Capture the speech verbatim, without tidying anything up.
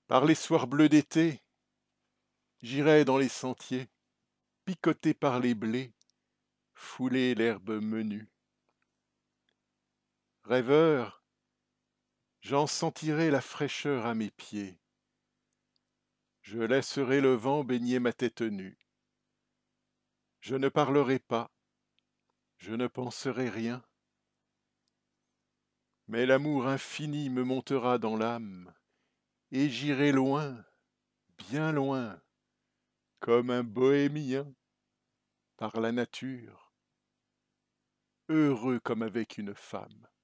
Par les soirs bleus d'été, j'irai dans les sentiers, picoter par les blés, fouler l'herbe menue. Rêveur, j'en sentirai la fraîcheur à mes pieds. Je laisserai le vent baigner ma tête nue. Je ne parlerai pas, je ne penserai rien. Mais l'amour infini me montera dans l'âme, et j'irai loin, bien loin, comme un bohémien, par la nature, heureux comme avec une femme.